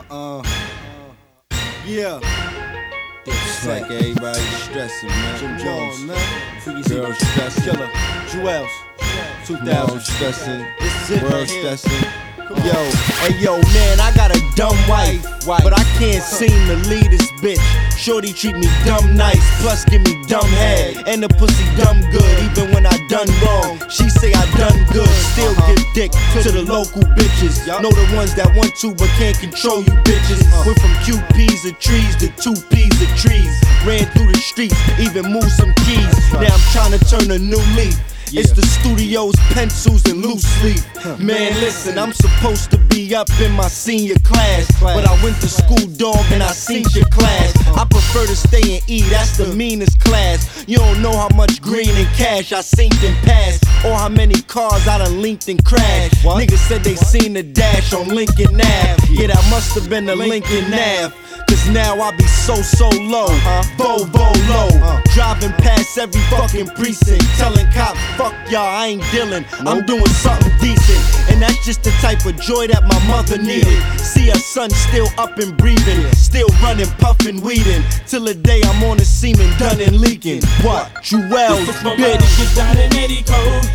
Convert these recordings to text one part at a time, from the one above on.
Yeah. It's like everybody stressing, man. Jim Jones, man. Girl stressing. Killer. Jewels. Mom 2000. stressing. This is it World right here. stressing. Yo, hey yo, man, I got a dumb wife, but I can't seem to leave this bitch. Shorty treat me dumb nice, plus give me dumb head, and the pussy dumb good, even when I done wrong. She say I done good, still give dick to the local bitches. Know the ones that want to but can't control you bitches. Went from QPs of trees to 2Ps of trees. Ran through the streets, even moved some keys. Now I'm trying to turn a new leaf. It's the studio's pencils and loose leaf. Man, listen, I'm supposed to be up in my senior class, but I went to school, dog, and I seen your class. I prefer to stay and eat, that's the meanest class. You don't know how much green and cash I seen and passed, or how many cars I done linked and crashed. Niggas said they seen the dash on Lincoln Ave. Yeah, that must have been the Lincoln Ave. Cause now I be so low, Volvo low. Driving past every fucking precinct, telling cops, fuck y'all, I ain't dealing. I'm doing something decent, and that's just the type of joy that my mother needed. See her son still up and breathing, still running, puffing, weeding, till the day I'm on the semen, done and leaking. What? Jewels, bitch. Niggas down in Eddie Code,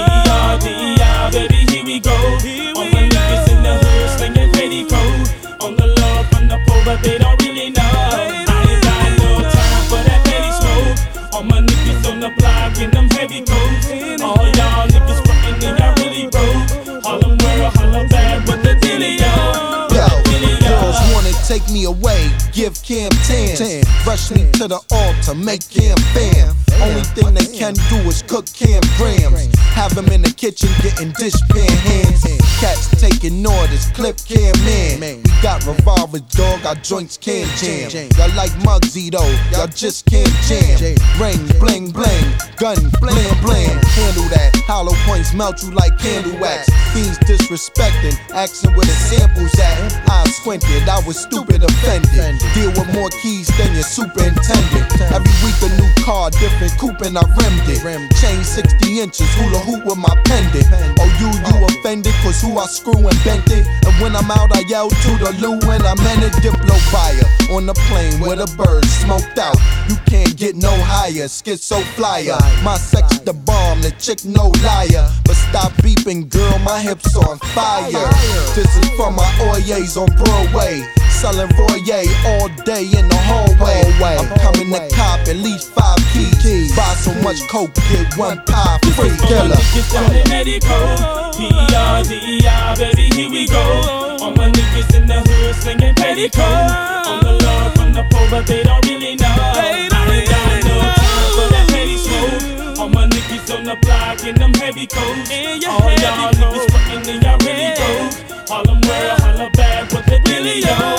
D.E.R., baby, here we go. All my niggas in the hood slinging Eddie Code. On the love from the pole, but they don't really know. I ain't got no time for that petty smoke. All my niggas on the block in them heavy coats. All y'all niggas fucking and y'all really broke. Harlem world, holla back with the dealio. Girls wanna take me away, give Cam 10. Rush me to the altar, make Cam fam. Only thing they can do is cook Cam grams. Have them in the kitchen getting dishpan hands. Cats taking orders, clip Cam man. We got revolvers, dog, our joints can't jam. Y'all like Muggsy though, y'all just can't jam. Ring, bling, bling, gun, blam, blam. Handle that, hollow points melt you like candle wax. Fiends disrespecting, asking where the samples at. I squinted, I was stupid offended. Deal with more keys than your superintendent. Every week a new car, different coupe and I rimmed it. Chain 60 inches, hula hoop with my pendant. Oh, you offended, cause who I screw and bent it. And when I'm out, I yell to the Lou and I'm in a Diplo buyer. On the plane where the birds smoked out. You can't get no higher, schizo flyer. My sex the bomb, the chick no liar. But stop beeping, girl, my hips on fire. This is for my Oyes on Broadway. Selling Royer all day in the hallway. I'm coming to cop at least 5 keys. Buy so much coke, get 1 pie free. Killer. Niggas down in Eddie Code, D.E.R., baby, here we go. All my niggas in the hood slinging petticoat. On the love from the pole, but they don't really know. I ain't got no time for that petty smoke. All my niggas on the block in them heavy coats. All y'all niggas fucking and y'all really go. Harlem world, holla back with the dealio.